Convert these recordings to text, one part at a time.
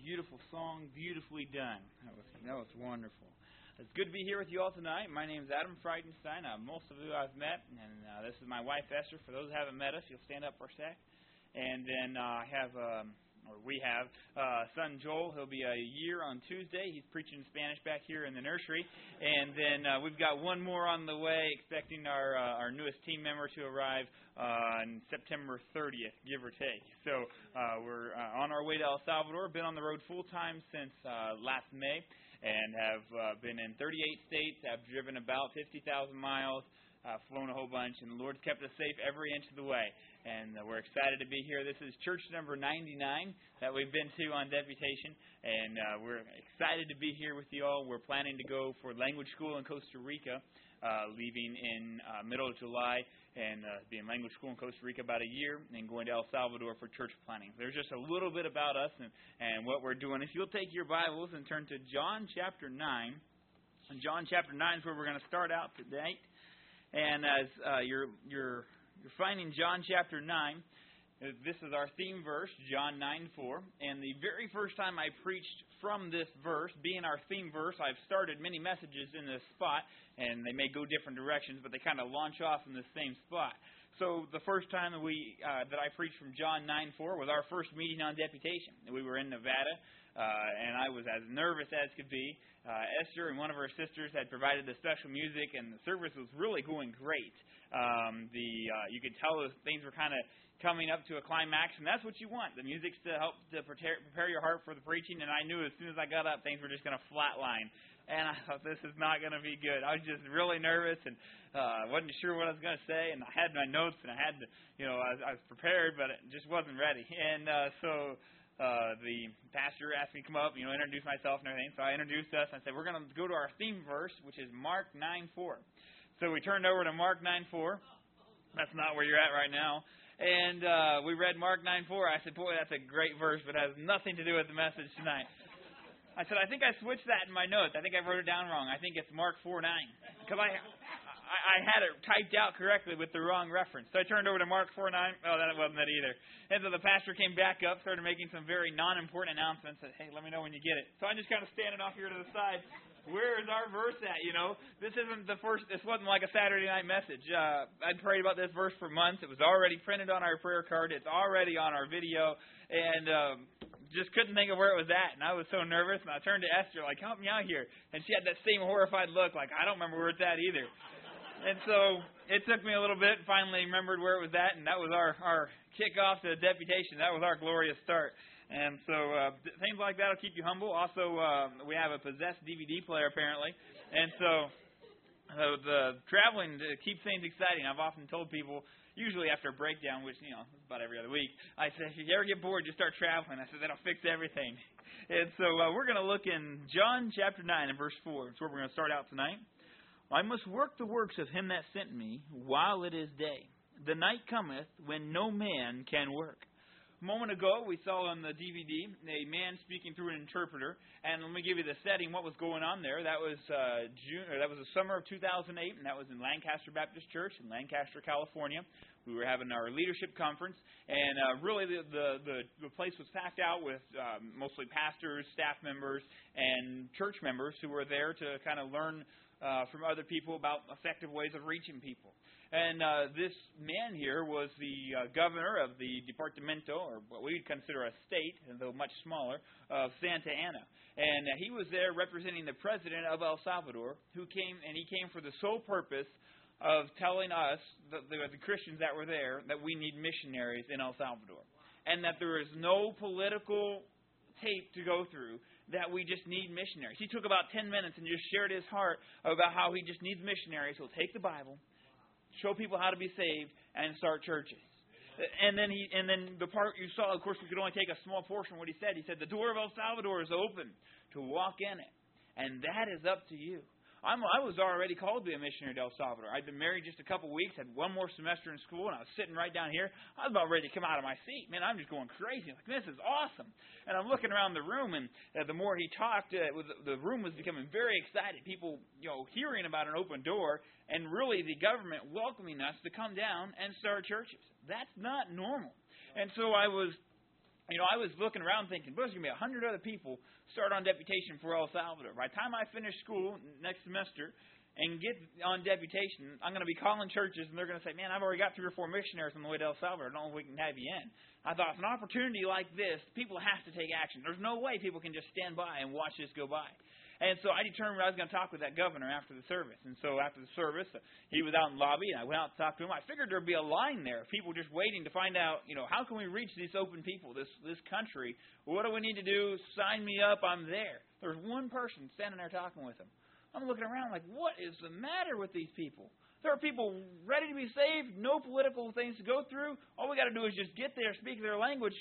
beautiful song, beautifully done. That was wonderful. It's good to be here with you all tonight. My name is Adam Friedenstein. Most of you I've met, and this is my wife Esther. For those who haven't met us, you'll stand up for a sec. And then we have son Joel. He'll be a year on Tuesday. He's preaching Spanish back here in the nursery. And then we've got one more on the way, expecting our newest team member to arrive on September 30th, give or take. So we're on our way to El Salvador. Been on the road full time since last May, and have been in 38 states. I've driven about 50,000 miles. Flown a whole bunch, and the Lord's kept us safe every inch of the way. And we're excited to be here. This is church number 99 that we've been to on deputation, and we're excited to be here with you all. We're planning to go for language school in Costa Rica, leaving in middle of July, and be in language school in Costa Rica about a year, and going to El Salvador for church planning. There's just a little bit about us and what we're doing. If you'll take your Bibles and turn to John chapter 9, and John chapter 9 is where we're going to start out today. And as you're finding John chapter 9, this is our theme verse, John 9:4. And the very first time I preached from this verse, being our theme verse, I've started many messages in this spot, and they may go different directions, but they kind of launch off in the same spot. So the first time that I preached from John 9:4 was our first meeting on deputation. We were in Nevada, and I was as nervous as could be. Esther and one of her sisters had provided the special music, and the service was really going great. You could tell those things were kind of coming up to a climax, and that's what you want. The music's to help to prepare your heart for the preaching, and I knew as soon as I got up, things were just going to flatline. And I thought, this is not going to be good. I was just really nervous, and wasn't sure what I was going to say, and I had my notes, and I was prepared, but it just wasn't ready. And so the pastor asked me to come up, introduce myself and everything. So I introduced us, and I said, we're going to go to our theme verse, which is Mark 9:4. So we turned over to Mark 9:4. That's not where you're at right now. And we read Mark 9:4. I said, boy, that's a great verse, but it has nothing to do with the message tonight. I said, I think I switched that in my notes. I think I wrote it down wrong. I think it's Mark 4:9. Because I had it typed out correctly with the wrong reference. So I turned over to Mark 4:9. Oh, that wasn't it either. And so the pastor came back up, started making some very non-important announcements. Said, hey, let me know when you get it. So I'm just kind of standing off here to the side. Where is our verse at, This isn't the first, this wasn't like a Saturday night message. I'd prayed about this verse for months. It was already printed on our prayer card. It's already on our video. And just couldn't think of where it was at. And I was so nervous. And I turned to Esther, like, help me out here. And she had that same horrified look, like, I don't remember where it's at either. And so it took me a little bit, finally remembered where it was at, and that was our kickoff to the deputation. That was our glorious start. And so things like that will keep you humble. Also, we have a possessed DVD player, apparently. And so the traveling keeps things exciting. I've often told people, usually after a breakdown, which, is about every other week, I say, if you ever get bored, just start traveling. I said, that'll fix everything. And so we're going to look in John chapter 9 and verse 4. That's where we're going to start out tonight. I must work the works of him that sent me while it is day. The night cometh when no man can work. A moment ago, we saw on the DVD a man speaking through an interpreter. And let me give you the setting, what was going on there. That was the summer of 2008, and that was in Lancaster Baptist Church in Lancaster, California. We were having our leadership conference, and really the place was packed out with mostly pastors, staff members, and church members who were there to kind of learn from other people about effective ways of reaching people. And this man here was the governor of the Departamento, or what we would consider a state, though much smaller, of Santa Ana. And he was there representing the president of El Salvador, he came for the sole purpose of telling us, the Christians that were there, that we need missionaries in El Salvador. And that there is no political tape to go through, that we just need missionaries. He took about 10 minutes and just shared his heart about how he just needs missionaries. He'll take the Bible, show people how to be saved, and start churches. And then the part you saw, of course, we could only take a small portion of what he said. He said, the door of El Salvador is open to walk in it. And that is up to you. I was already called to be a missionary to El Salvador. I'd been married just a couple weeks, had one more semester in school, and I was sitting right down here. I was about ready to come out of my seat. Man, I'm just going crazy. Like, this is awesome. And I'm looking around the room, and the more he talked, the room was becoming very excited. People, hearing about an open door, and really the government welcoming us to come down and start churches. That's not normal. And so I was I was looking around thinking, there's going to be 100 other people start on deputation for El Salvador. By the time I finish school next semester and get on deputation, I'm going to be calling churches, and they're going to say, man, I've already got 3 or 4 missionaries on the way to El Salvador. I don't know if we can have you in. I thought, if an opportunity like this, people have to take action. There's no way people can just stand by and watch this go by. And so I determined I was going to talk with that governor after the service. And so after the service, he was out in the lobby, and I went out to talk to him. I figured there'd be a line there, people just waiting to find out, how can we reach these open people, this country? What do we need to do? Sign me up. I'm there. There's one person standing there talking with him. I'm looking around like, what is the matter with these people? There are people ready to be saved, no political things to go through. All we got to do is just get there, speak their language,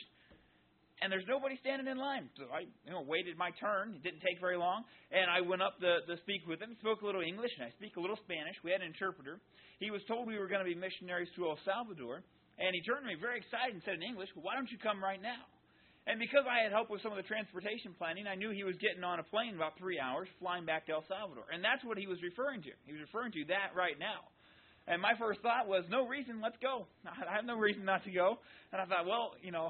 and there's nobody standing in line. So I waited my turn. It didn't take very long. And I went up to speak with him, spoke a little English, and I speak a little Spanish. We had an interpreter. He was told we were going to be missionaries to El Salvador. And he turned to me very excited and said in English, well, why don't you come right now? And because I had help with some of the transportation planning, I knew he was getting on a plane in about 3 hours, flying back to El Salvador. And that's what he was referring to. He was referring to that right now. And my first thought was, no reason, let's go. I have no reason not to go. And I thought, well,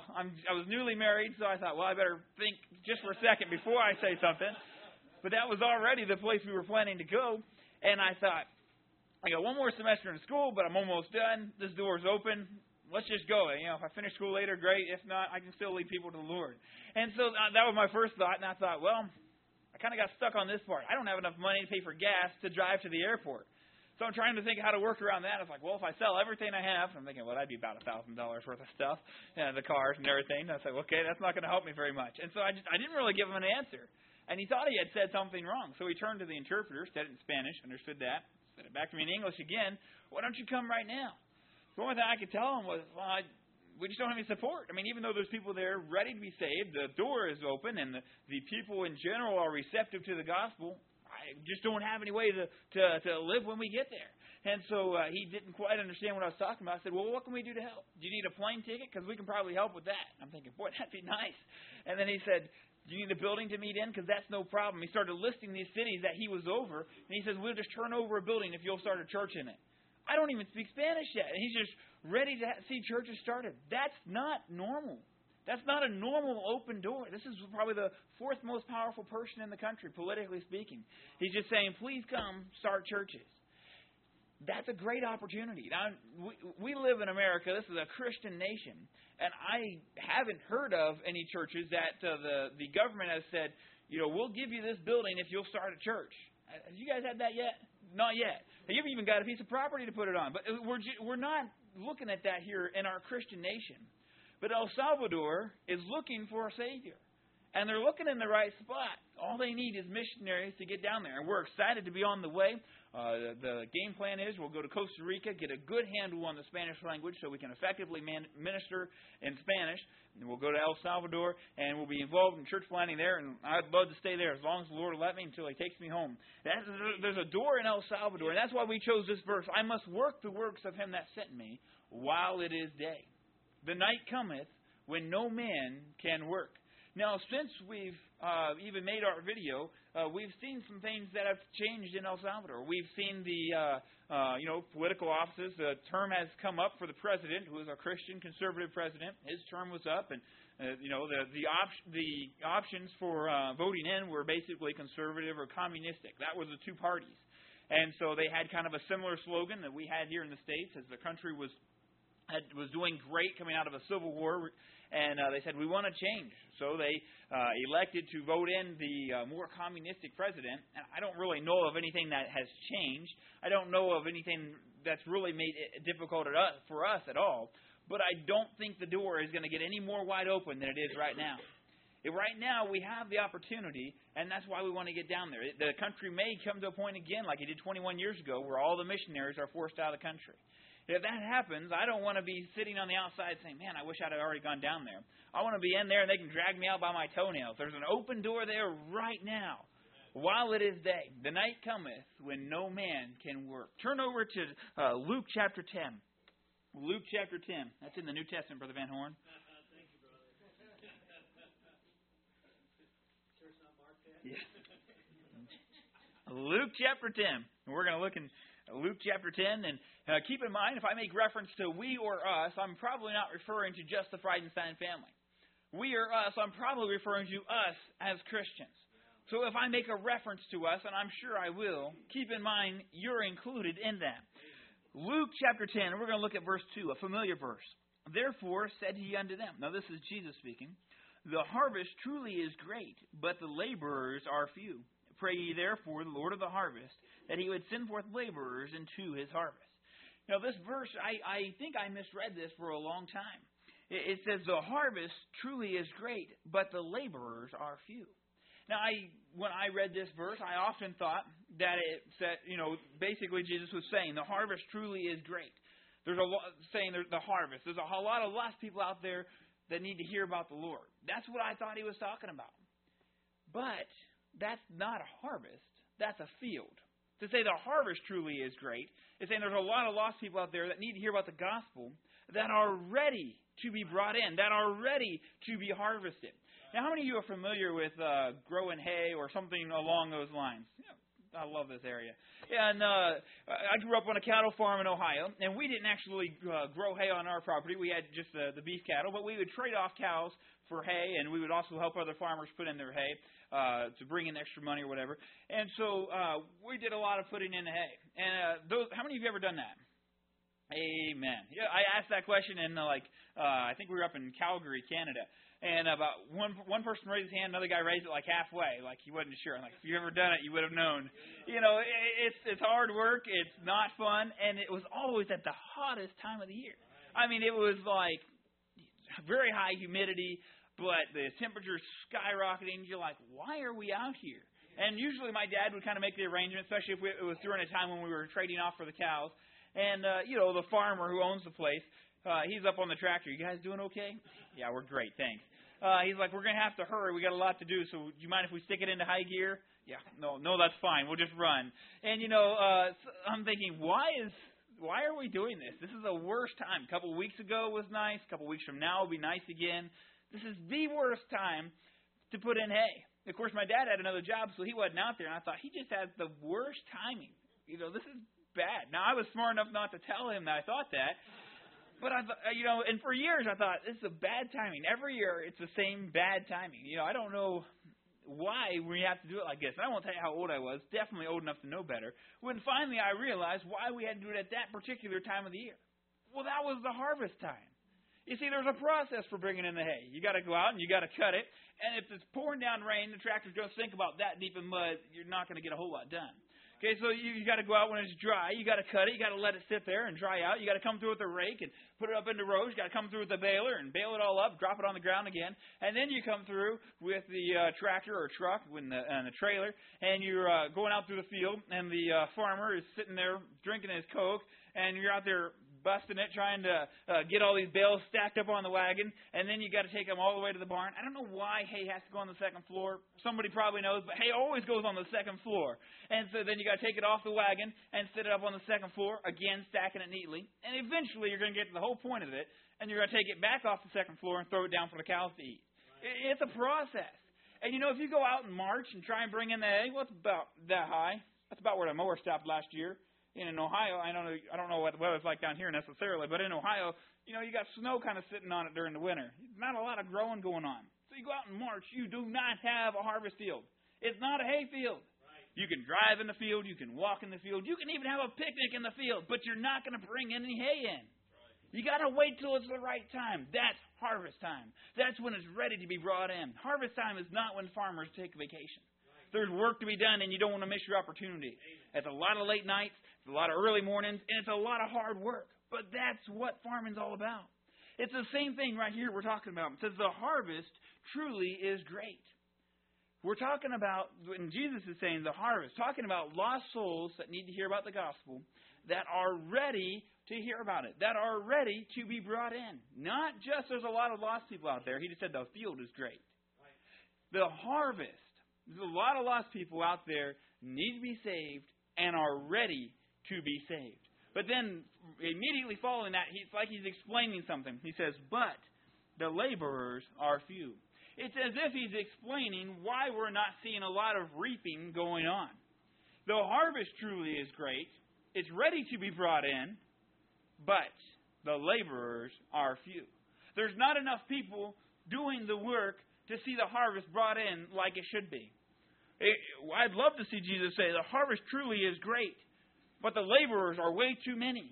I was newly married, so I thought, well, I better think just for a second before I say something. But that was already the place we were planning to go. And I thought, I got one more semester in school, but I'm almost done. This door's open. Let's just go. If I finish school later, great. If not, I can still lead people to the Lord. And so that was my first thought. And I thought, well, I kind of got stuck on this part. I don't have enough money to pay for gas to drive to the airport. So I'm trying to think of how to work around that. I was like, well, if I sell everything I have, I'm thinking, well, that'd be about $1,000 worth of stuff, the cars and everything. And I said, okay, that's not going to help me very much. And so I didn't really give him an answer. And he thought he had said something wrong. So he turned to the interpreter, said it in Spanish, understood that, said it back to me in English again. Why don't you come right now? The only thing I could tell him was, well, we just don't have any support. I mean, even though there's people there ready to be saved, the door is open, and the people in general are receptive to the gospel, I just don't have any way to live when we get there. And so he didn't quite understand what I was talking about. I said, well, what can we do to help? Do you need a plane ticket? Because we can probably help with that. I'm thinking, boy, that'd be nice. And then he said, do you need a building to meet in? Because that's no problem. He started listing these cities that he was over. And he says, we'll just turn over a building if you'll start a church in it. I don't even speak Spanish yet. And he's just ready to see churches started. That's not normal. That's not a normal open door. This is probably the 4th most powerful person in the country, politically speaking. He's just saying, please come start churches. That's a great opportunity. Now, we live in America. This is a Christian nation. And I haven't heard of any churches that the government has said, we'll give you this building if you'll start a church. Have you guys had that yet? Not yet. You've even got a piece of property to put it on. But we're not looking at that here in our Christian nation. But El Salvador is looking for a Savior. And they're looking in the right spot. All they need is missionaries to get down there. And we're excited to be on the way. The game plan is we'll go to Costa Rica, get a good handle on the Spanish language so we can effectively minister in Spanish. And we'll go to El Salvador, and we'll be involved in church planting there. And I'd love to stay there as long as the Lord will let me until He takes me home. There's a door in El Salvador, and that's why we chose this verse. I must work the works of Him that sent me while it is day. The night cometh when no man can work. Now, since we've even made our video, we've seen some things that have changed in El Salvador. We've seen the political offices. The term has come up for the president, who is a Christian conservative president. His term was up, and the options for voting in were basically conservative or communistic. That was the two parties, and so they had kind of a similar slogan that we had here in the States as the country was doing great coming out of a civil war, and they said, we want to change. So they elected to vote in the more communistic president, and I don't really know of anything that has changed. I don't know of anything that's really made it difficult for us at all, but I don't think the door is going to get any more wide open than it is right now. Right now, we have the opportunity, and that's why we want to get down there. The country may come to a point again, like it did 21 years ago, where all the missionaries are forced out of the country. If that happens, I don't want to be sitting on the outside saying, man, I wish I'd already gone down there. I want to be in there and they can drag me out by my toenails. There's an open door there right now while it is day. The night cometh when no man can work. Turn over to Luke chapter 10. Luke chapter 10. That's in the New Testament, Brother Van Horn. Thank you, brother. Sure it's not marked yet? Yeah. Luke chapter 10. And we're going to look in Luke chapter 10, and keep in mind, if I make reference to we or us, I'm probably not referring to just the Friedenstein family. We or us, I'm probably referring to us as Christians. So if I make a reference to us, and I'm sure I will, keep in mind you're included in that. Luke chapter 10, we're going to look at verse 2, a familiar verse. Therefore said he unto them, now this is Jesus speaking, the harvest truly is great, but the laborers are few. Pray ye therefore the Lord of the harvest, that he would send forth laborers into his harvest. Now this verse, I think I misread this for a long time. It says the harvest truly is great, but the laborers are few. Now, when I read this verse, I often thought that it said, basically Jesus was saying the harvest truly is great. There's a lot saying there's the harvest. There's a lot of lost people out there that need to hear about the Lord. That's what I thought he was talking about. But that's not a harvest. That's a field. To say the harvest truly is great is saying there's a lot of lost people out there that need to hear about the gospel that are ready to be brought in, that are ready to be harvested. Now, how many of you are familiar with growing hay or something along those lines? I love this area. And I grew up on a cattle farm in Ohio, and we didn't actually grow hay on our property. We had just the beef cattle, but we would trade off cows for hay, and we would also help other farmers put in their hay to bring in extra money or whatever. And so we did a lot of putting in the hay. And how many of you have ever done that? Amen. Yeah, I asked that question in I think we were up in Calgary, Canada. And about one person raised his hand, another guy raised it like halfway, like he wasn't sure. I'm like, if you've ever done it, you would have known. It's hard work, it's not fun, and it was always at the hottest time of the year. I mean, it was like very high humidity, but the temperature's skyrocketing. You're like, why are we out here? And usually my dad would kind of make the arrangement, especially if it was during a time when we were trading off for the cows. And, the farmer who owns the place, he's up on the tractor. You guys doing okay? Yeah, we're great, thanks. He's like, we're going to have to hurry. We got a lot to do, so do you mind if we stick it into high gear? Yeah, no, that's fine. We'll just run. And, I'm thinking, why are we doing this? This is the worst time. A couple of weeks ago was nice. A couple of weeks from now will be nice again. This is the worst time to put in hay. Of course, my dad had another job, so he wasn't out there, and I thought, he just has the worst timing. This is bad. Now, I was smart enough not to tell him that I thought that. But I thought, and for years I thought, this is a bad timing. Every year it's the same bad timing. I don't know why we have to do it like this. And I won't tell you how old I was, definitely old enough to know better, when finally I realized why we had to do it at that particular time of the year. Well, that was the harvest time. You see, there's a process for bringing in the hay. You got to go out and you got to cut it. And if it's pouring down rain, the tractor's going to sink about that deep in mud. You're not going to get a whole lot done. Okay, so you got to go out when it's dry. You got to cut it. You got to let it sit there and dry out. You got to come through with a rake and put it up into rows. You got to come through with a baler and bale it all up, drop it on the ground again, and then you come through with the tractor or truck and the trailer, and you're going out through the field, and the farmer is sitting there drinking his Coke, and you're out there busting it, trying to get all these bales stacked up on the wagon, and then you got to take them all the way to the barn. I don't know why hay has to go on the second floor. Somebody probably knows, but hay always goes on the second floor. And so then you got to take it off the wagon and set it up on the second floor, again stacking it neatly. And eventually you're going to get to the whole point of it, and you're going to take it back off the second floor and throw it down for the cows to eat. It's a process. And if you go out in March and try and bring in the hay, what's about that high? That's about where the mower stopped last year. In Ohio, I don't know what the weather's like down here necessarily, but in Ohio, you got snow kind of sitting on it during the winter. Not a lot of growing going on. So you go out in March, you do not have a harvest field. It's not a hay field. Right. You can drive in the field, you can walk in the field, you can even have a picnic in the field, but you're not going to bring any hay in. Right. You got to wait till it's the right time. That's harvest time. That's when it's ready to be brought in. Harvest time is not when farmers take vacation. There's work to be done, and you don't want to miss your opportunity. It's a lot of late nights, it's a lot of early mornings, and it's a lot of hard work. But that's what farming's all about. It's the same thing right here we're talking about. It says the harvest truly is great. We're talking about, when Jesus is saying the harvest, talking about lost souls that need to hear about the gospel, that are ready to hear about it, that are ready to be brought in. Not just there's a lot of lost people out there. He just said the field is great. The harvest. There's a lot of lost people out there need to be saved and are ready to be saved. But then immediately following that, it's like he's explaining something. He says, but the laborers are few. It's as if he's explaining why we're not seeing a lot of reaping going on. The harvest truly is great. It's ready to be brought in, but the laborers are few. There's not enough people doing the work to see the harvest brought in like it should be. I'd love to see Jesus say, the harvest truly is great, but the laborers are way too many.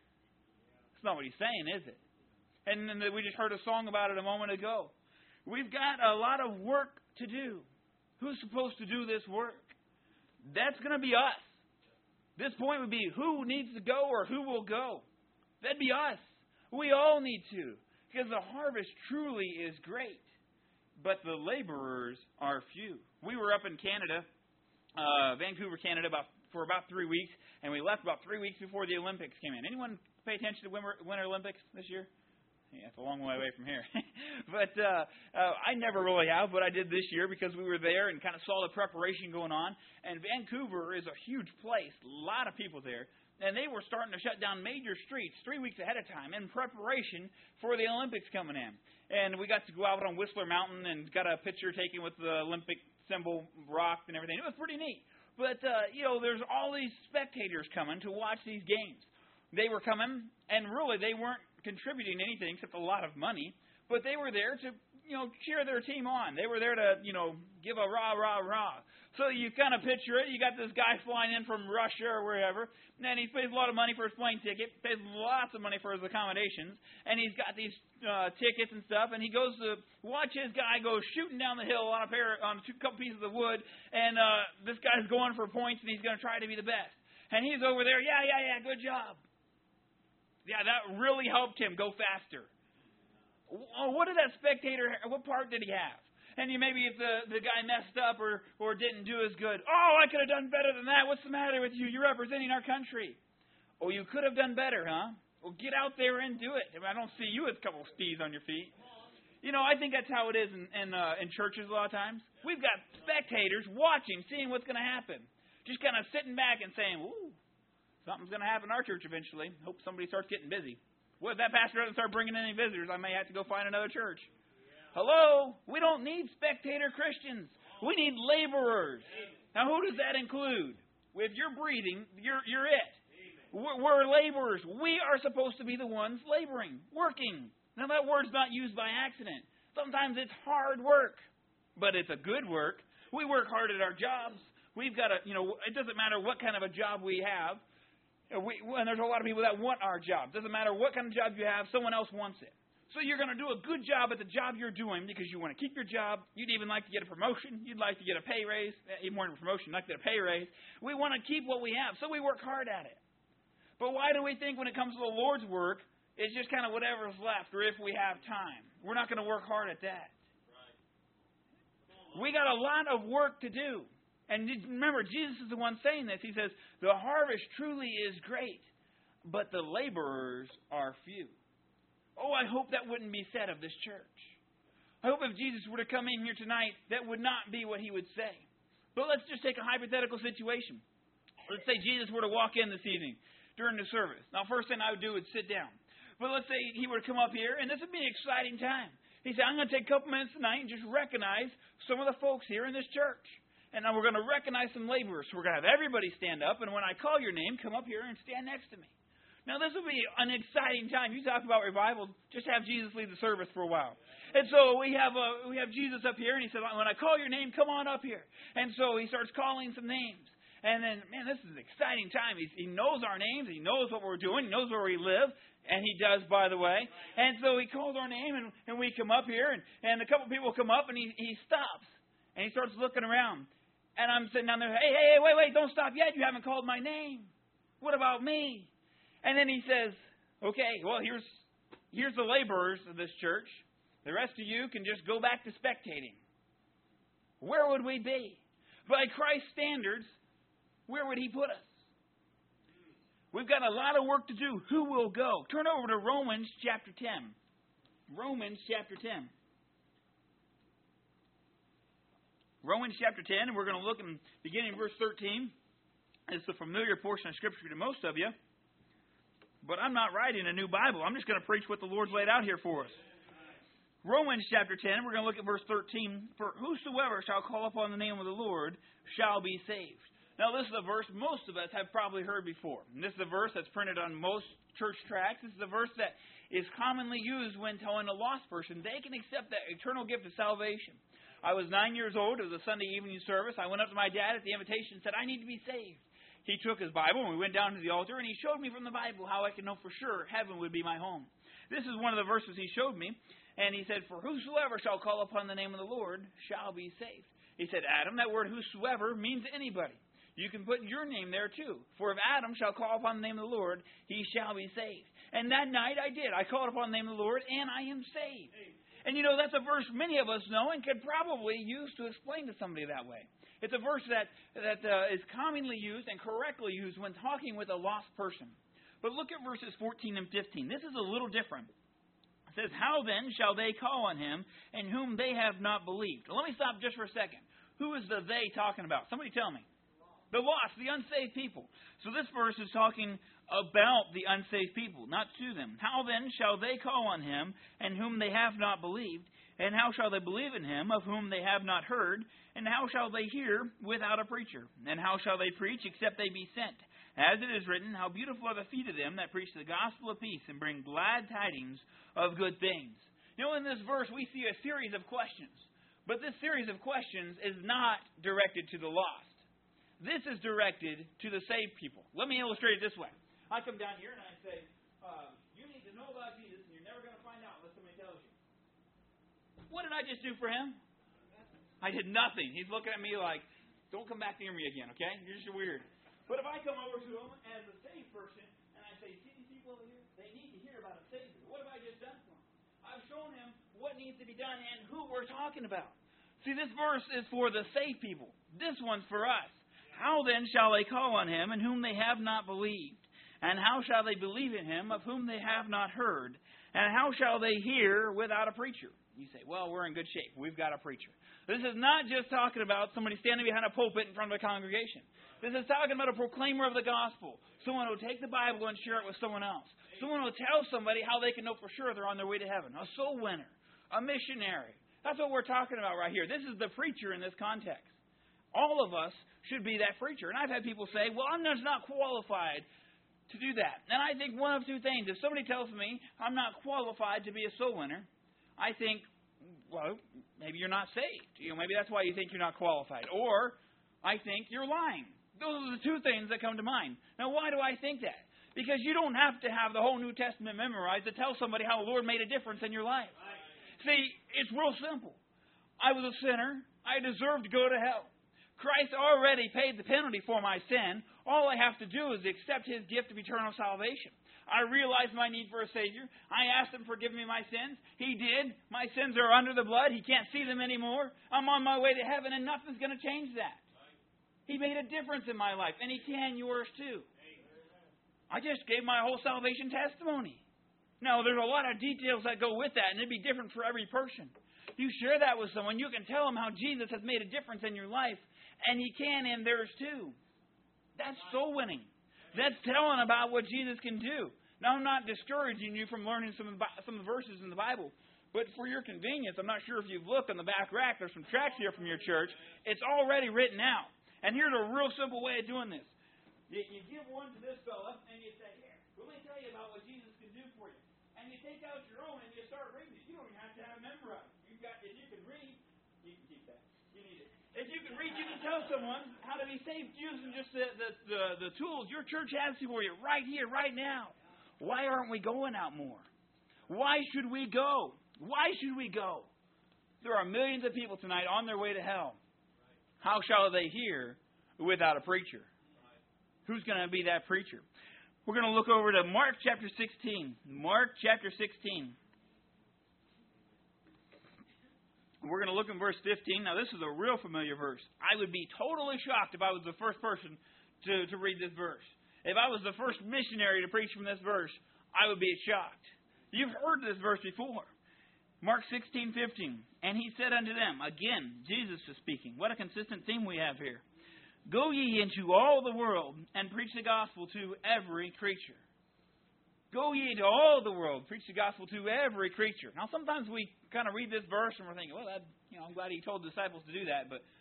That's not what he's saying, is it? And then we just heard a song about it a moment ago. We've got a lot of work to do. Who's supposed to do this work? That's going to be us. This point would be who needs to go or who will go. That'd be us. We all need to. Because the harvest truly is great. But the laborers are few. We were up in Canada, Vancouver, Canada, for about 3 weeks. And we left about 3 weeks before the Olympics came in. Anyone pay attention to Winter Olympics this year? Yeah, it's a long way away from here. But I never really have, but I did this year because we were there and kind of saw the preparation going on. And Vancouver is a huge place, a lot of people there. And they were starting to shut down major streets 3 weeks ahead of time in preparation for the Olympics coming in. And we got to go out on Whistler Mountain and got a picture taken with the Olympic symbol rocked and everything. It was pretty neat. But, there's all these spectators coming to watch these games. They were coming, and really they weren't contributing anything except a lot of money, but they were there to, cheer their team on. They were there to, give a rah, rah, rah. So you kind of picture it. You got this guy flying in from Russia or wherever, and he pays a lot of money for his plane ticket, pays lots of money for his accommodations, and he's got these tickets and stuff, and he goes to watch his guy go shooting down the hill on a couple pieces of wood, and this guy's going for points, and he's going to try to be the best. And he's over there, yeah, good job. Yeah, that really helped him go faster. What did that spectator, what part did he have? And maybe if the guy messed up or didn't do as good, I could have done better than that. What's the matter with you? You're representing our country. Oh, you could have done better, huh? Well, get out there and do it. I don't see you with a couple of stees on your feet. I think that's how it is in churches a lot of times. We've got spectators watching, seeing what's going to happen. Just kind of sitting back and saying, ooh, something's going to happen in our church eventually. Hope somebody starts getting busy. Well, if that pastor doesn't start bringing in any visitors, I may have to go find another church. Yeah. Hello? We don't need spectator Christians. We need laborers. Now, who does that include? If you're breathing, you're it. We're laborers. We are supposed to be the ones laboring, working. Now, that word's not used by accident. Sometimes it's hard work, but it's a good work. We work hard at our jobs. We've got to, it doesn't matter what kind of a job we have. And there's a lot of people that want our job. Doesn't matter what kind of job you have, someone else wants it. So you're going to do a good job at the job you're doing because you want to keep your job. You'd even like to get a promotion. You'd like to get a pay raise. Even more than a promotion, you'd like to get a pay raise. We want to keep what we have, so we work hard at it. But why do we think when it comes to the Lord's work, it's just kind of whatever's left or if we have time? We're not going to work hard at that. We got a lot of work to do. And remember, Jesus is the one saying this. He says, the harvest truly is great, but the laborers are few. Oh, I hope that wouldn't be said of this church. I hope if Jesus were to come in here tonight, that would not be what he would say. But let's just take a hypothetical situation. Let's say Jesus were to walk in this evening during the service. Now, first thing I would do is sit down. But let's say he were to come up here, and this would be an exciting time. He said, I'm going to take a couple minutes tonight and just recognize some of the folks here in this church. And now we're going to recognize some laborers. So we're going to have everybody stand up. And when I call your name, come up here and stand next to me. Now, this will be an exciting time. You talk about revival, just have Jesus lead the service for a while. And so we have Jesus up here, and he said, when I call your name, come on up here. And so he starts calling some names. And then, man, this is an exciting time. He knows our names. He knows what we're doing. He knows where we live. And he does, by the way. And so he calls our name, and we come up here. And a couple people come up, and he stops. And he starts looking around. And I'm sitting down there, hey, wait, don't stop yet. You haven't called my name. What about me? And then he says, okay, well, here's the laborers of this church. The rest of you can just go back to spectating. Where would we be? By Christ's standards, where would he put us? We've got a lot of work to do. Who will go? Turn over to Romans chapter 10. Romans chapter 10. Romans chapter 10, and we're going to look in beginning in verse 13. It's a familiar portion of Scripture to most of you. But I'm not writing a new Bible. I'm just going to preach what the Lord's laid out here for us. Romans chapter 10, we're going to look at verse 13. For whosoever shall call upon the name of the Lord shall be saved. Now, this is a verse most of us have probably heard before. And this is a verse that's printed on most church tracts. This is a verse that is commonly used when telling a lost person they can accept that eternal gift of salvation. I was 9 years old. It was a Sunday evening service. I went up to my dad at the invitation and said, I need to be saved. He took his Bible and we went down to the altar and he showed me from the Bible how I could know for sure heaven would be my home. This is one of the verses he showed me. And he said, for whosoever shall call upon the name of the Lord shall be saved. He said, Adam, that word whosoever means anybody. You can put your name there too. For if Adam shall call upon the name of the Lord, he shall be saved. And that night I did. I called upon the name of the Lord, and I am saved. And that's a verse many of us know and could probably use to explain to somebody that way. It's a verse that is commonly used and correctly used when talking with a lost person. But look at verses 14 and 15. This is a little different. It says, how then shall they call on him in whom they have not believed? Well, let me stop just for a second. Who is the they talking about? Somebody tell me. The lost, the unsaved people. So this verse is talking about the unsaved people, not to them. How then shall they call on him in whom they have not believed? And how shall they believe in him of whom they have not heard? And how shall they hear without a preacher? And how shall they preach except they be sent? As it is written, how beautiful are the feet of them that preach the gospel of peace and bring glad tidings of good things. In this verse we see a series of questions. But this series of questions is not directed to the lost. This is directed to the saved people. Let me illustrate it this way. I come down here and I say, you need to know about Jesus and you're never going to find out unless somebody tells you. What did I just do for him? I did nothing. He's looking at me like, don't come back near me again, okay? You're just weird. But if I come over to him as a saved person and I say, see these people over here? They need to hear about a Savior. What have I just done for them? I've shown him what needs to be done and who we're talking about. See, this verse is for the saved people. This one's for us. How then shall they call on him in whom they have not believed? And how shall they believe in him of whom they have not heard? And how shall they hear without a preacher? You say, well, we're in good shape. We've got a preacher. This is not just talking about somebody standing behind a pulpit in front of a congregation. This is talking about a proclaimer of the gospel. Someone who will take the Bible and share it with someone else. Someone who will tell somebody how they can know for sure they're on their way to heaven. A soul winner. A missionary. That's what we're talking about right here. This is the preacher in this context. All of us should be that preacher. And I've had people say, well, I'm just not qualified to do that. And I think one of two things. If somebody tells me I'm not qualified to be a soul winner, I think, well, maybe you're not saved. Maybe that's why you think you're not qualified. Or I think you're lying. Those are the two things that come to mind. Now, why do I think that? Because you don't have to have the whole New Testament memorized to tell somebody how the Lord made a difference in your life. See, it's real simple. I was a sinner. I deserved to go to hell. Christ already paid the penalty for my sin. All I have to do is accept his gift of eternal salvation. I realized my need for a Savior. I asked him to forgive me my sins. He did. My sins are under the blood. He can't see them anymore. I'm on my way to heaven, and nothing's going to change that. He made a difference in my life, and he can yours too. I just gave my whole salvation testimony. Now, there's a lot of details that go with that, and it'd be different for every person. You share that with someone, you can tell them how Jesus has made a difference in your life, and he can in theirs too. That's soul winning. That's telling about what Jesus can do. Now, I'm not discouraging you from learning some of the verses in the Bible, but for your convenience, I'm not sure if you've looked on the back rack. There's some tracts here from your church. It's already written out. And here's a real simple way of doing this. You give one to this fella, and you say, here, let me tell you about what Jesus can do for you. And you take out your own, and you start reading it. You don't even have to have it memorized. If you can read, you can keep that. You need it. If you can read, you can tell someone how to be saved using just the tools your church has for you right here, right now. Why aren't we going out more? Why should we go? Why should we go? There are millions of people tonight on their way to hell. How shall they hear without a preacher? Who's going to be that preacher? We're going to look over to Mark chapter 16. Mark chapter 16. We're going to look in verse 15. Now, this is a real familiar verse. I would be totally shocked if I was the first person to read this verse. If I was the first missionary to preach from this verse, I would be shocked. You've heard this verse before. Mark 16:15. And he said unto them, again, Jesus is speaking. What a consistent theme we have here. Go ye into all the world and preach the gospel to every creature. Go ye into all the world, preach the gospel to every creature. Now, sometimes we kind of read this verse and we're thinking, well, I'm glad he told the disciples to do that, but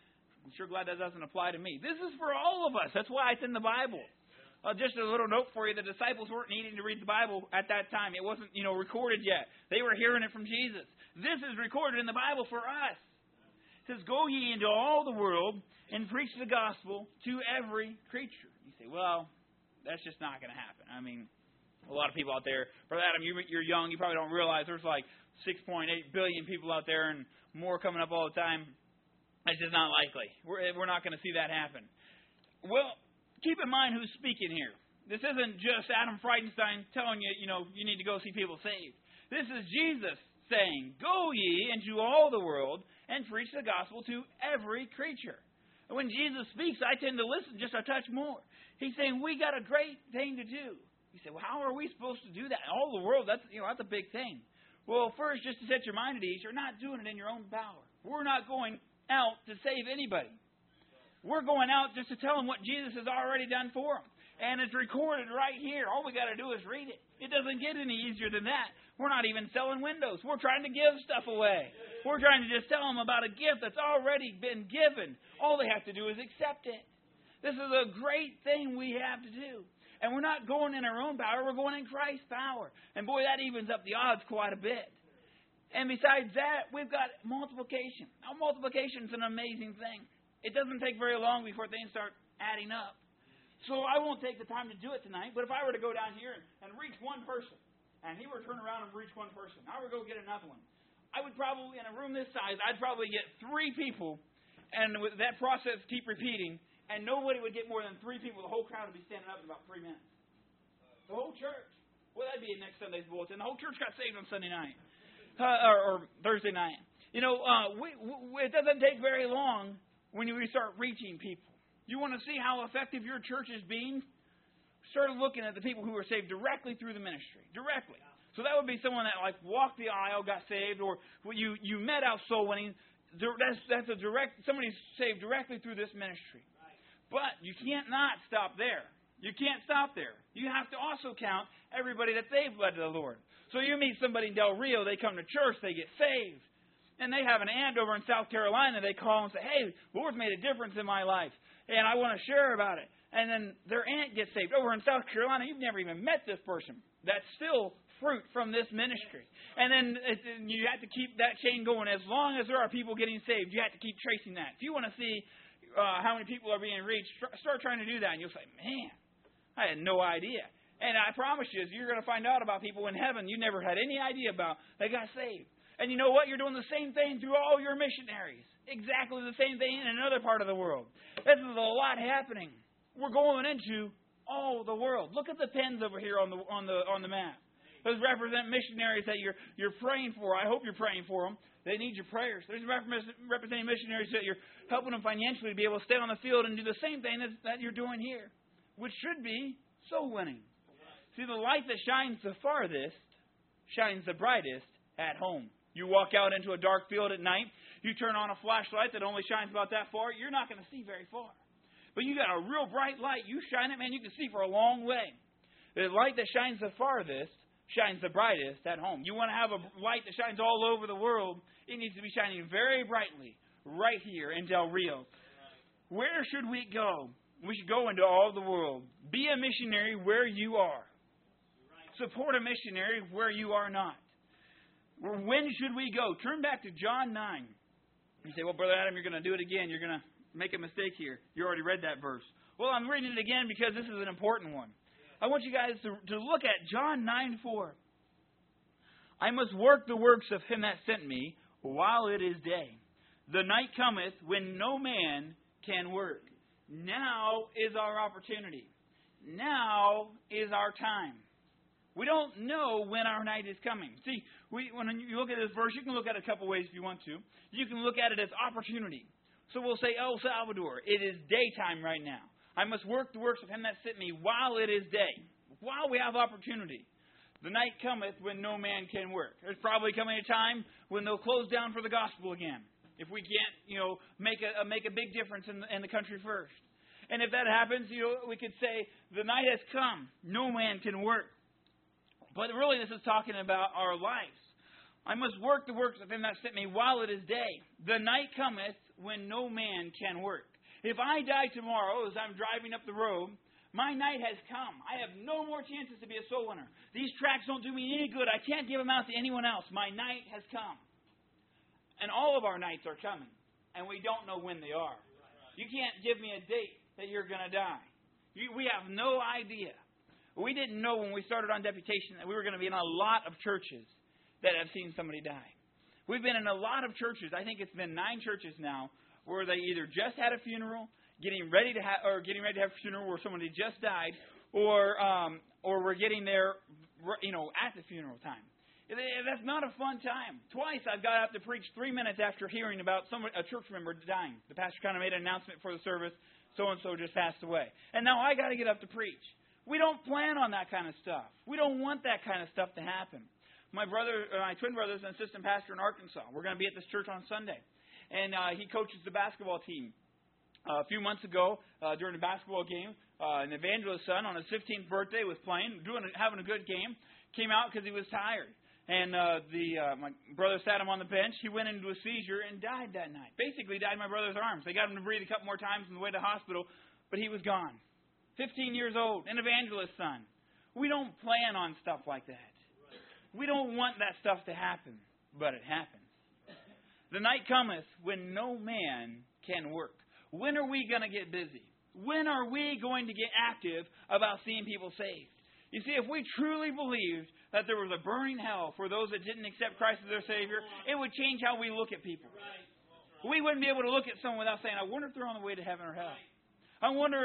I'm sure glad that doesn't apply to me. This is for all of us. That's why it's in the Bible. Just a little note for you. The disciples weren't needing to read the Bible at that time. It wasn't, recorded yet. They were hearing it from Jesus. This is recorded in the Bible for us. It says, go ye into all the world and preach the gospel to every creature. You say, well, that's just not going to happen. I mean, a lot of people out there. Brother Adam, you're young. You probably don't realize there's like 6.8 billion people out there and more coming up all the time. It's just not likely. We're not going to see that happen. Well, keep in mind who's speaking here. This isn't just Adam Freudenstein telling you, you need to go see people saved. This is Jesus saying, go ye into all the world and preach the gospel to every creature. And when Jesus speaks, I tend to listen just a touch more. He's saying, we got a great thing to do. You say, well, how are we supposed to do that? All the world, that's a big thing. Well, first, just to set your mind at ease, you're not doing it in your own power. We're not going out to save anybody. We're going out just to tell them what Jesus has already done for them. And it's recorded right here. All we got to do is read it. It doesn't get any easier than that. We're not even selling windows. We're trying to give stuff away. We're trying to just tell them about a gift that's already been given. All they have to do is accept it. This is a great thing we have to do. And we're not going in our own power. We're going in Christ's power. And boy, that evens up the odds quite a bit. And besides that, we've got multiplication. Now, multiplication is an amazing thing. It doesn't take very long before things start adding up. So I won't take the time to do it tonight, but if I were to go down here and reach one person, and he were to turn around and reach one person, I would go get another one. I would probably, in a room this size, I'd probably get 3 people, and with that process keep repeating, and nobody would get more than 3 people. The whole crowd would be standing up in about 3 minutes. The whole church. Well, that'd be next Sunday's bulletin. The whole church got saved on Sunday night. Or Thursday night. It doesn't take very long when we start reaching people. You want to see how effective your church is being? Start looking at the people who are saved directly through the ministry. Directly. So that would be someone that walked the aisle, got saved, or you met out soul winning. That's a direct. Somebody's saved directly through this ministry. But you can't not stop there. You can't stop there. You have to also count everybody that they've led to the Lord. So you meet somebody in Del Rio, they come to church, they get saved. And they have an aunt over in South Carolina, they call and say, hey, Lord's made a difference in my life, and I want to share about it. And then their aunt gets saved. Over in South Carolina, you've never even met this person. That's still fruit from this ministry. And then you have to keep that chain going. As long as there are people getting saved, you have to keep tracing that. If you want to see how many people are being reached, start trying to do that, and you'll say, man, I had no idea. And I promise you, you're going to find out about people in heaven you never had any idea about that got saved. And you know what? You're doing the same thing through all your missionaries. Exactly the same thing in another part of the world. This is a lot happening. We're going into all the world. Look at the pens over here on the map. Those represent missionaries that you're praying for. I hope you're praying for them. They need your prayers. There's representing missionaries that you're helping them financially to be able to stay on the field and do the same thing that you're doing here, which should be soul winning. See, the light that shines the farthest shines the brightest at home. You walk out into a dark field at night, you turn on a flashlight that only shines about that far, you're not going to see very far. But you got a real bright light, you shine it, man, you can see for a long way. The light that shines the farthest shines the brightest at home. You want to have a light that shines all over the world, it needs to be shining very brightly right here in Del Rio. Where should we go? We should go into all the world. Be a missionary where you are. Support a missionary where you are not. When should we go? Turn back to John 9. You say, well, Brother Adam, you're going to do it again. You're going to make a mistake here. You already read that verse. Well, I'm reading it again because this is an important one. I want you guys to look at John 9:4. I must work the works of him that sent me while it is day. The night cometh when no man can work. Now is our opportunity. Now is our time. We don't know when our night is coming. See, when you look at this verse, you can look at it a couple ways if you want to. You can look at it as opportunity. So we'll say, El Salvador, it is daytime right now. I must work the works of him that sent me while it is day. While we have opportunity. The night cometh when no man can work. There's probably coming a time when they'll close down for the gospel again. If we can't, make a big difference in the country first. And if that happens, we could say, the night has come. No man can work. But really, this is talking about our lives. I must work the works of him that sent me while it is day. The night cometh when no man can work. If I die tomorrow as I'm driving up the road, my night has come. I have no more chances to be a soul winner. These tracts don't do me any good. I can't give them out to anyone else. My night has come. And all of our nights are coming. And we don't know when they are. You can't give me a date that you're going to die. We have no idea. We didn't know when we started on deputation that we were going to be in a lot of churches that have seen somebody die. We've been in a lot of churches. I think it's been 9 churches now where they either just had a funeral, getting ready to have a funeral where somebody just died, or we're getting there, at the funeral time. That's not a fun time. Twice I've got up to preach 3 minutes after hearing about a church member dying. The pastor kind of made an announcement for the service. So and so just passed away, and now I got to get up to preach. We don't plan on that kind of stuff. We don't want that kind of stuff to happen. My twin brother is an assistant pastor in Arkansas. We're going to be at this church on Sunday. And he coaches the basketball team. A few months ago, during a basketball game, an evangelist's son on his 15th birthday was playing, having a good game, came out because he was tired. And my brother sat him on the bench. He went into a seizure and died that night. Basically died in my brother's arms. They got him to breathe a couple more times on the way to the hospital, but he was gone. 15 years old, an evangelist's son. We don't plan on stuff like that. We don't want that stuff to happen, but it happens. The night cometh when no man can work. When are we going to get busy? When are we going to get active about seeing people saved? You see, if we truly believed that there was a burning hell for those that didn't accept Christ as their Savior, it would change how we look at people. We wouldn't be able to look at someone without saying, I wonder if they're on the way to heaven or hell. I wonder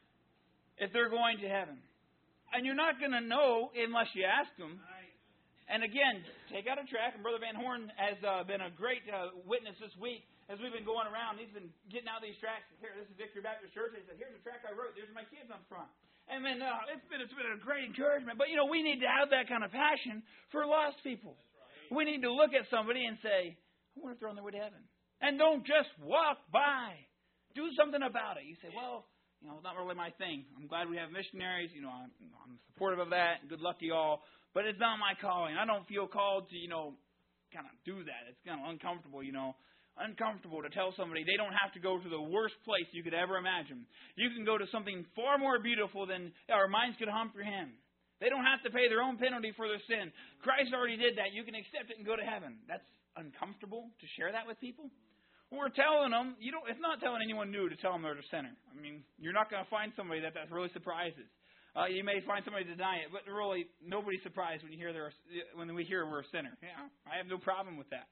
if they're going to heaven. And you're not going to know unless you ask them. And again, take out a track, and Brother Van Horn has been a great witness this week as we've been going around. He's been getting out these tracks. Here, this is Victory Baptist Church. He said, here's a track I wrote. There's my kids on front. And then it's been a great encouragement. But, we need to have that kind of passion for lost people. We need to look at somebody and say, I wonder if they're on their way to heaven. And don't just walk by. Do something about it. You say, well, it's not really my thing. I'm glad we have missionaries. I'm supportive of that. Good luck to you all. But it's not my calling. I don't feel called to, kind of do that. It's kind of uncomfortable, uncomfortable to tell somebody they don't have to go to the worst place you could ever imagine. You can go to something far more beautiful than our minds could comprehend. They don't have to pay their own penalty for their sin. Christ already did that. You can accept it and go to heaven. That's uncomfortable to share that with people. We're telling them, it's not telling anyone new to tell them they're a sinner. I mean, you're not going to find somebody that really surprises. You may find somebody to deny it, but really nobody's surprised when we hear we're a sinner. Yeah, I have no problem with that.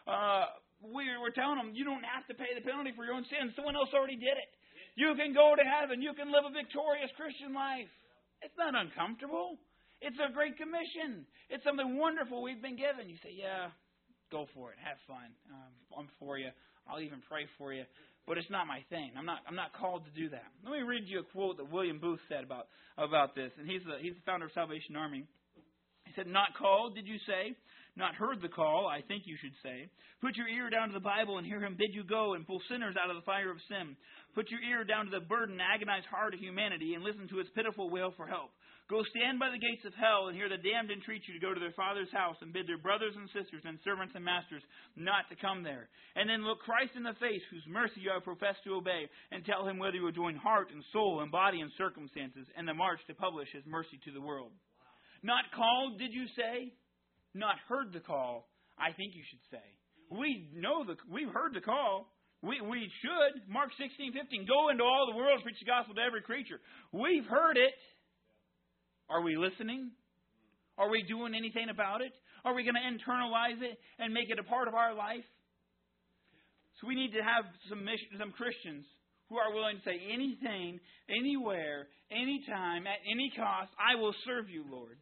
We're telling them you don't have to pay the penalty for your own sins. Someone else already did it. You can go to heaven. You can live a victorious Christian life. It's not uncomfortable. It's a great commission. It's something wonderful we've been given. You say, yeah, go for it. Have fun. I'm for you. I'll even pray for you. But it's not my thing. I'm not called to do that. Let me read you a quote that William Booth said about this. And he's the founder of Salvation Army. He said, not called, did you say? Not heard the call, I think you should say. Put your ear down to the Bible and hear him bid you go and pull sinners out of the fire of sin. Put your ear down to the burdened, agonized heart of humanity and listen to its pitiful wail for help. Go stand by the gates of hell and hear the damned entreat you to go to their father's house and bid their brothers and sisters and servants and masters not to come there. And then look Christ in the face, whose mercy you have professed to obey, and tell him whether you will join heart and soul and body and circumstances in the march to publish his mercy to the world. Not called, did you say? Not heard the call, I think you should say. We've heard the call. We should. Mark 16:15. Go into all the world, preach the gospel to every creature. We've heard it. Are we listening? Are we doing anything about it? Are we going to internalize it and make it a part of our life? So we need to have some Christians who are willing to say anything, anywhere, anytime, at any cost, I will serve you, Lord.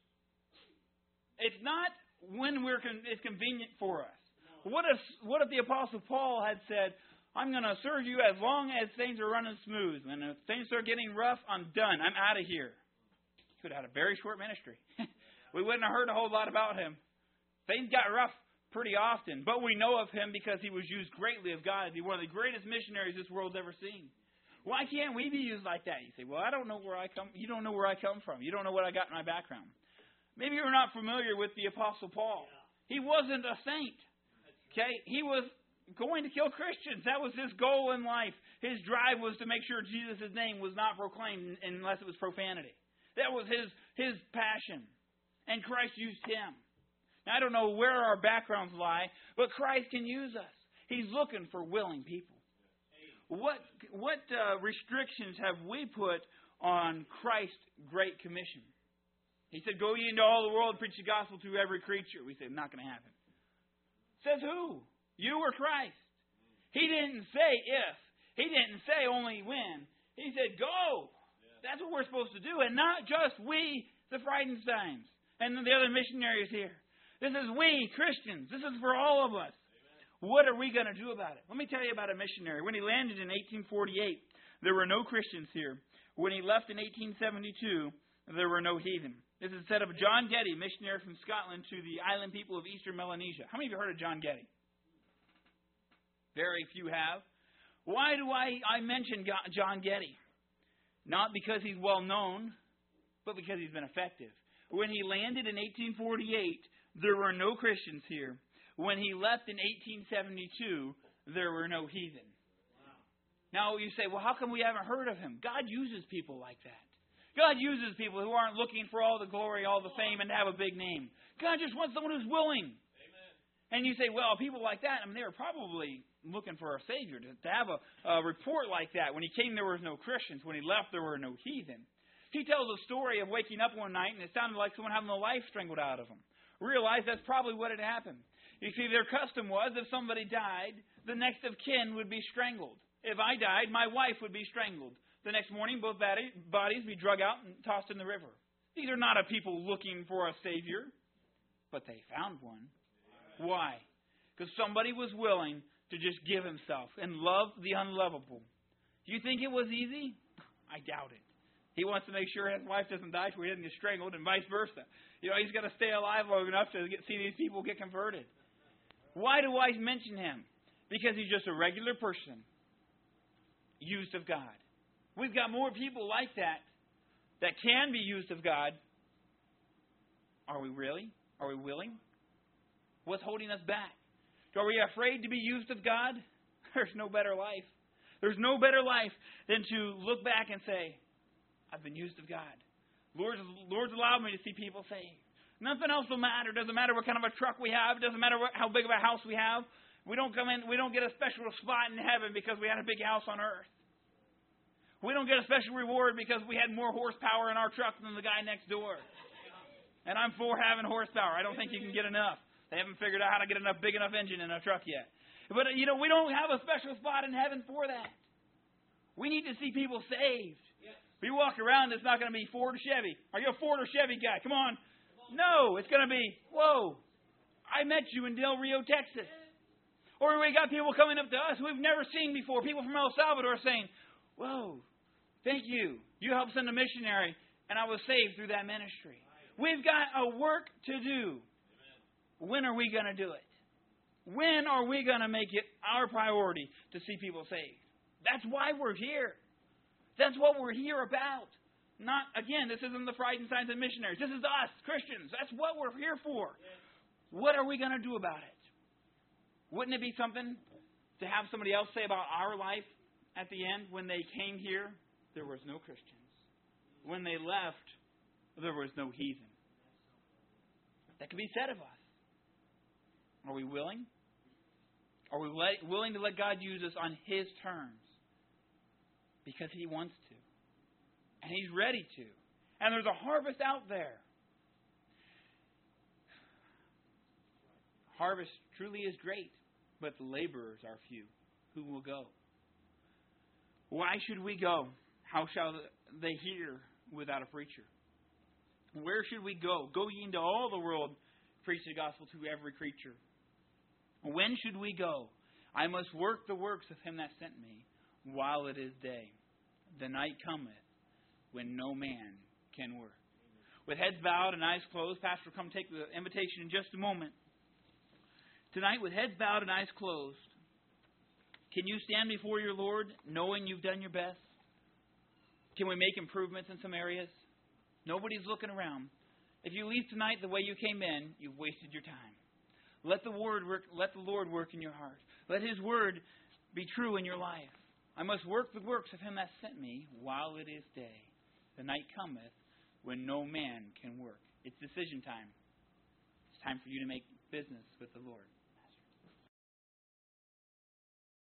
It's not when it's convenient for us. What if the Apostle Paul had said, I'm going to serve you as long as things are running smooth. And if things start getting rough, I'm done. I'm out of here. He could have had a very short ministry. We wouldn't have heard a whole lot about him. Things got rough pretty often. But we know of him because he was used greatly of God. He's one of the greatest missionaries this world's ever seen. Why can't we be used like that? You say, well, I don't know where I come. You don't know where I come from. You don't know what I got in my background. Maybe you're not familiar with the Apostle Paul. He wasn't a saint. Okay? He was going to kill Christians. That was his goal in life. His drive was to make sure Jesus' name was not proclaimed unless it was profanity. That was his passion. And Christ used him. Now, I don't know where our backgrounds lie, but Christ can use us. He's looking for willing people. What restrictions have we put on Christ's Great Commission? He said, "Go ye into all the world and preach the gospel to every creature." We say, not going to happen. Says who? You or Christ? He didn't say if. He didn't say only when. He said, go. That's what we're supposed to do. And not just we, the Friedensteins, and the other missionaries here. This is we, Christians. This is for all of us. Amen. What are we going to do about it? Let me tell you about a missionary. When he landed in 1848, there were no Christians here. When he left in 1872, there were no heathen. This is said of John Getty, missionary from Scotland to the island people of Eastern Melanesia. How many of you heard of John Getty? Very few have. Why do I mention John Getty? Not because he's well known, but because he's been effective. When he landed in 1848, there were no Christians here. When he left in 1872, there were no heathen. Wow. Now you say, well, how come we haven't heard of him? God uses people like that. God uses people who aren't looking for all the glory, all the fame, and to have a big name. God just wants someone who's willing. Amen. And you say, well, people like that, they were probably looking for a Savior. To have a report like that. When he came, there was no Christians. When he left, there were no heathen. He tells a story of waking up one night, and it sounded like someone having the life strangled out of him. Realize that's probably what had happened. You see, their custom was, if somebody died, the next of kin would be strangled. If I died, my wife would be strangled. The next morning, both bodies be drug out and tossed in the river. These are not a people looking for a Savior, but they found one. Why? Because somebody was willing to just give himself and love the unlovable. Do you think it was easy? I doubt it. He wants to make sure his wife doesn't die so he doesn't get strangled, and vice versa. He's got to stay alive long enough to see these people get converted. Why do I mention him? Because he's just a regular person, used of God. We've got more people like that can be used of God. Are we really? Are we willing? What's holding us back? Are we afraid to be used of God? There's no better life. There's no better life than to look back and say, I've been used of God. Lord's allowed me to see people saved. Nothing else will matter. It doesn't matter what kind of a truck we have. It doesn't matter how big of a house we have. We don't get a special spot in heaven because we had a big house on earth. We don't get a special reward because we had more horsepower in our truck than the guy next door. And I'm for having horsepower. I don't think you can get enough. They haven't figured out how to get enough big enough engine in a truck yet. But, we don't have a special spot in heaven for that. We need to see people saved. Yes. We walk around, it's not going to be Ford or Chevy. Are you a Ford or Chevy guy? Come on. No, it's going to be, whoa, I met you in Del Rio, Texas. Or we got people coming up to us we've never seen before. People from El Salvador saying, whoa, thank you. You helped send a missionary, and I was saved through that ministry. We've got a work to do. When are we going to do it? When are we going to make it our priority to see people saved? That's why we're here. That's what we're here about. This isn't the Friedensteins and missionaries. This is us, Christians. That's what we're here for. What are we going to do about it? Wouldn't it be something to have somebody else say about our life at the end? When they came here, there was no Christians. When they left, there was no heathen. That could be said of us. Are we willing? Are we willing to let God use us on His terms? Because He wants to. And He's ready to. And there's a harvest out there. Harvest truly is great, but the laborers are few. Who will go? Why should we go? How shall they hear without a preacher? Where should we go? Go ye into all the world, preach the gospel to every creature. When should we go? I must work the works of Him that sent me while it is day. The night cometh when no man can work. With heads bowed and eyes closed, Pastor will come take the invitation in just a moment. Tonight, with heads bowed and eyes closed, can you stand before your Lord knowing you've done your best? Can we make improvements in some areas? Nobody's looking around. If you leave tonight the way you came in, you've wasted your time. Let the Lord work in your heart. Let His word be true in your life. I must work the works of Him that sent me while it is day. The night cometh when no man can work. It's decision time. It's time for you to make business with the Lord.